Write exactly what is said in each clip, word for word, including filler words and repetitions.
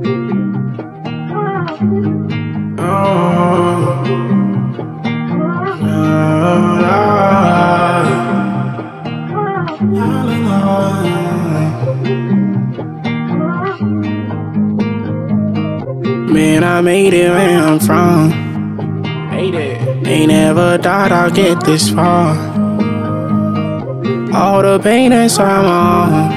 Man, I made it where I'm from. Made it. They never thought I'd get this far. All the pain inside my heart,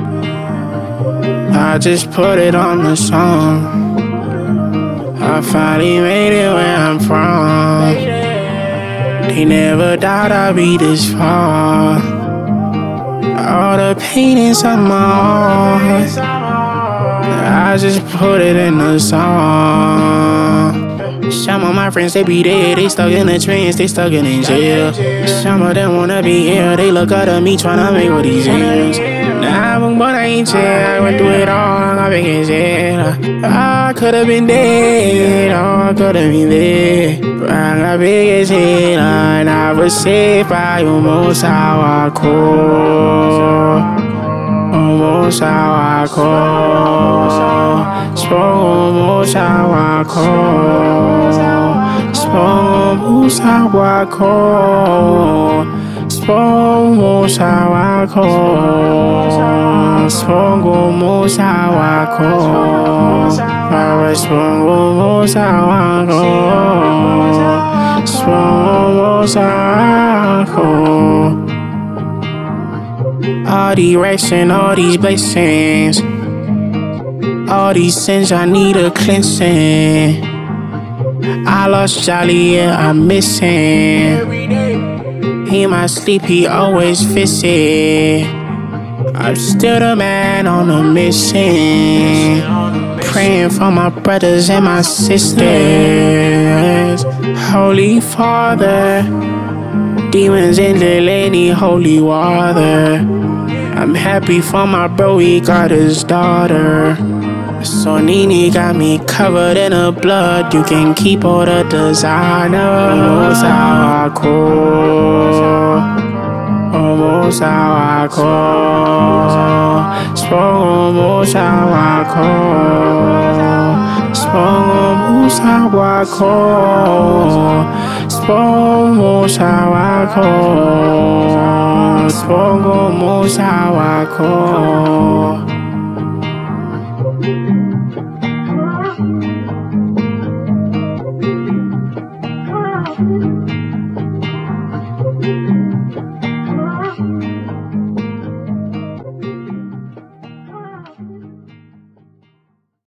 I just put it on the song. I finally made it where I'm from. They never thought I'd be this far. All the pain inside my heart, I just put it in the song. Some of my friends, they be dead, they stuck in the trance, they stuck in jail. Some of them wanna be here, they look up to me tryna make what these ends. Nah, but I ain't chill, I went through it all, I been in jail. I could've been dead, oh, I could've been dead. But I got big as hell, and I was safe by almost how I could. Almost how I call, spoke almost how I call, spoke almost how I call, spoke almost how I call, spoke almost how I call, I spoke almost how I call, spoke almost how I call. All these racks and all these blessings, all these sins, I need a cleansing. I lost Jolly, yeah, I'm missing. He in my sleep, he always fits it. I'm still the man on a mission, praying for my brothers and my sisters. Holy Father, demons in the lady, holy water. I'm happy for my bro, he got his daughter. So Nini got me covered in her blood. You can keep all the designer. Almost how I call, almost how I call, spoke almost how I call, spoke almost how I call, spoke almost how I call, spoke almost how I call.